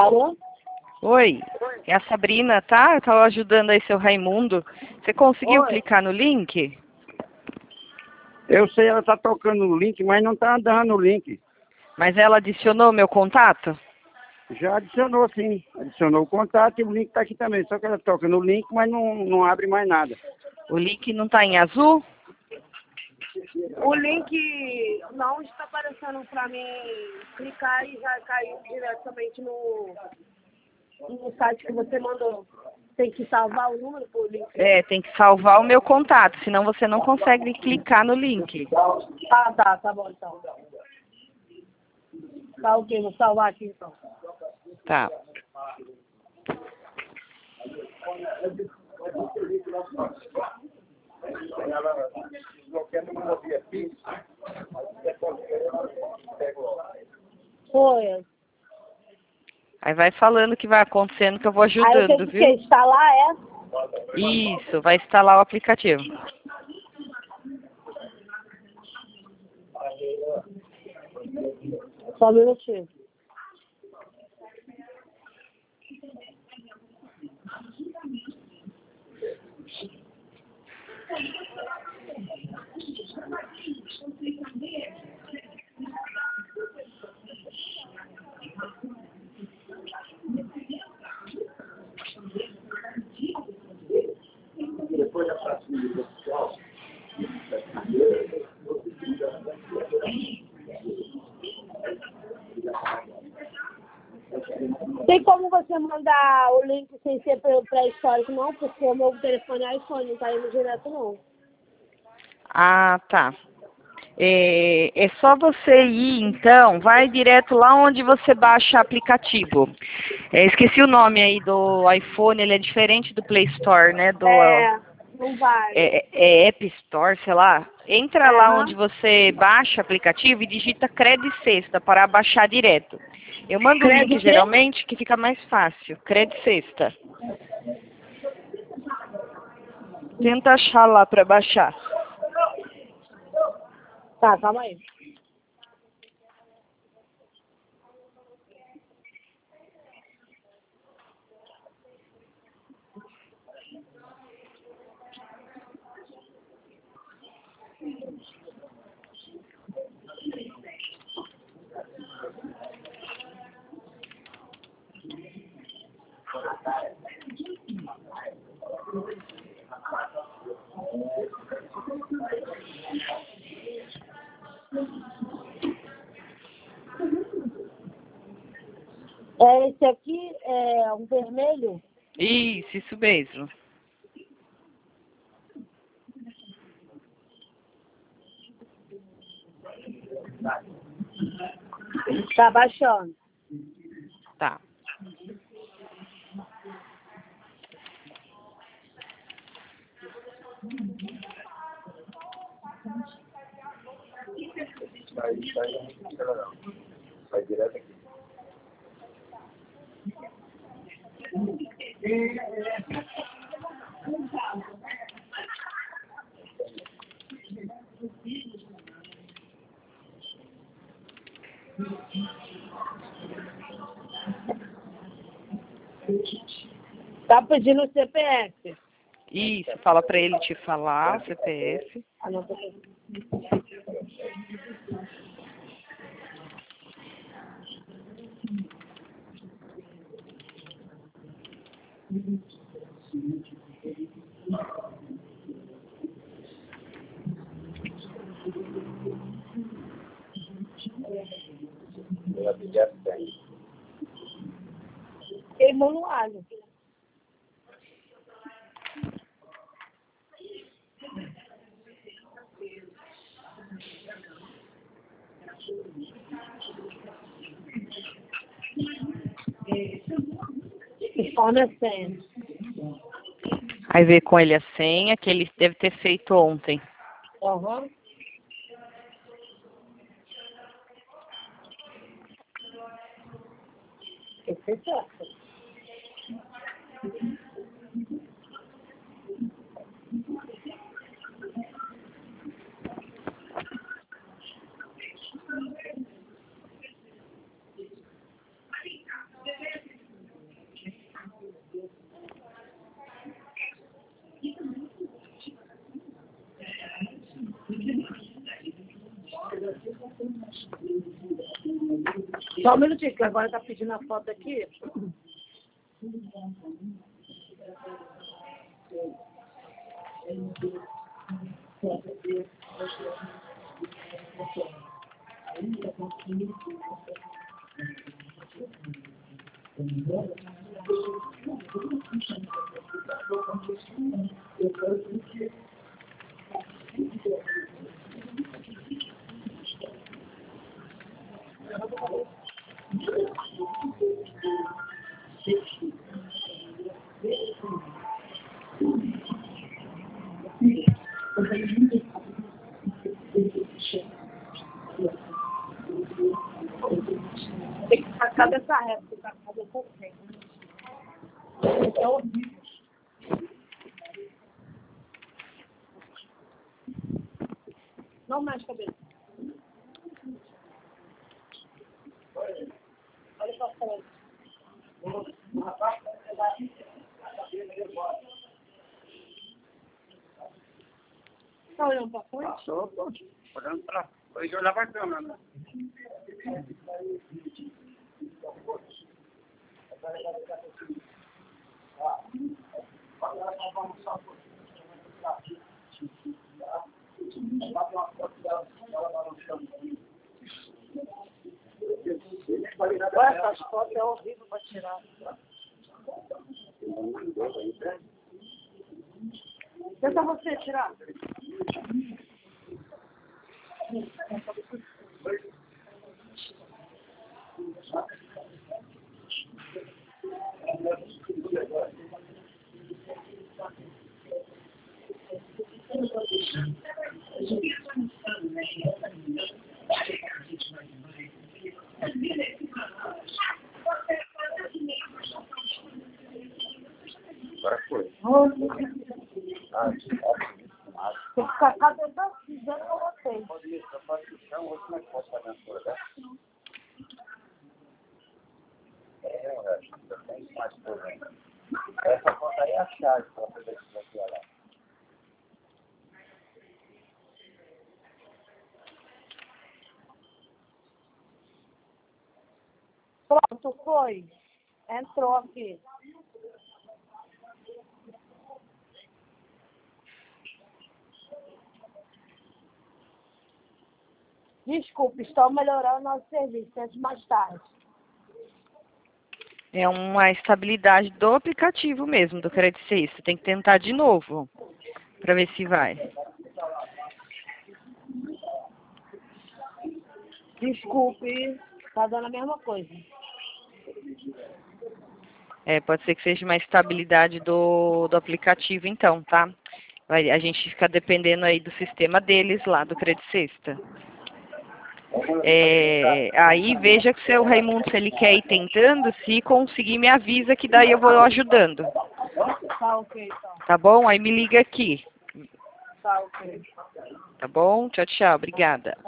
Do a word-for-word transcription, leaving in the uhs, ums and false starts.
Alô? Oi, é a Sabrina, tá? Eu tava ajudando aí seu Raimundo. Você conseguiu Oi. clicar no link? Eu sei, ela tá tocando o link, mas não tá dando o link. Mas ela adicionou meu contato? Já adicionou, sim. Adicionou o contato e o link tá aqui também. Só que ela toca no link, mas não, não abre mais nada. O link não tá em azul? O link não está aparecendo para mim clicar e já caiu diretamente no, no site que você mandou. Tem que salvar o número pro link. É, tem que salvar o meu contato, senão você não consegue clicar no link. Ah, tá, tá bom então. Tá ok, vou salvar aqui então. Tá. Foi. Aí vai falando o que vai acontecendo que eu vou Aí eu ajudando, tenho que viu? instalar, é? Isso, vai instalar o aplicativo. Só um minutinho. Tem como você mandar o link sem ser pelo pré-histórico, não? Porque o meu telefone é iPhone, não tá indo direto, não. Ah, tá. É, é só você ir, então, vai direto lá onde você baixa aplicativo. É, esqueci o nome aí do iPhone, ele é diferente do Play Store, né? Do, É, não vai. é, é App Store, sei lá. Entra lá Aham. onde você baixa aplicativo e digita Cred Sexta para baixar direto. Eu mando o link Credo, geralmente que fica mais fácil. Cred Sexta. Tenta achar lá para baixar. Tá, calma aí. É, esse aqui é um vermelho. Isso, isso mesmo. Tá baixando. Tá. Vai direto aqui. Tá pedindo o C P F. Isso, fala para ele te falar o C P F. Anota aqui. Ela pedir a senha. Queimou no alho. Informe a senha. Aí vê com ele a senha que ele deve ter feito ontem. Aham. Tem que ser certo. Só um minutinho, que agora tá pedindo a foto aqui. Tem que sacar dessa reta, tem que sacar dessa reta. É horrível. Não mexe a cabeça. Olha pra frente. Tá olhando pra frente? Tô, tô. Olhando pra... Pode olhar pra câmera, né? Olha, essas fotos é horrível pra tirar. Tenta você tirar. Agora foi. Tem que sacar dentro da dentro com vocês. Pode ir, só pode ir no chão, outro como é que pode fazer as coisas, né? É, eu acho que eu tenho mais coisa. Essa conta aí é a chave para fazer isso aqui, olha lá. Pronto, foi. Entrou aqui. Desculpe, estão melhorando o nosso serviço. Tente mais tarde. É uma estabilidade do aplicativo mesmo, do Credit Suisse. Você tem que tentar de novo, para ver se vai. Desculpe, tá dando a mesma coisa. É, pode ser que seja uma estabilidade do, do aplicativo então, tá? Vai, a gente fica dependendo aí do sistema deles lá, do Credit Suisse. É, aí veja que o seu Raimundo, se ele quer ir tentando, se conseguir me avisa que daí eu vou ajudando. Tá ok, então. Tá bom? Aí me liga aqui. Tá ok. Tá bom? Tchau, tchau. Obrigada.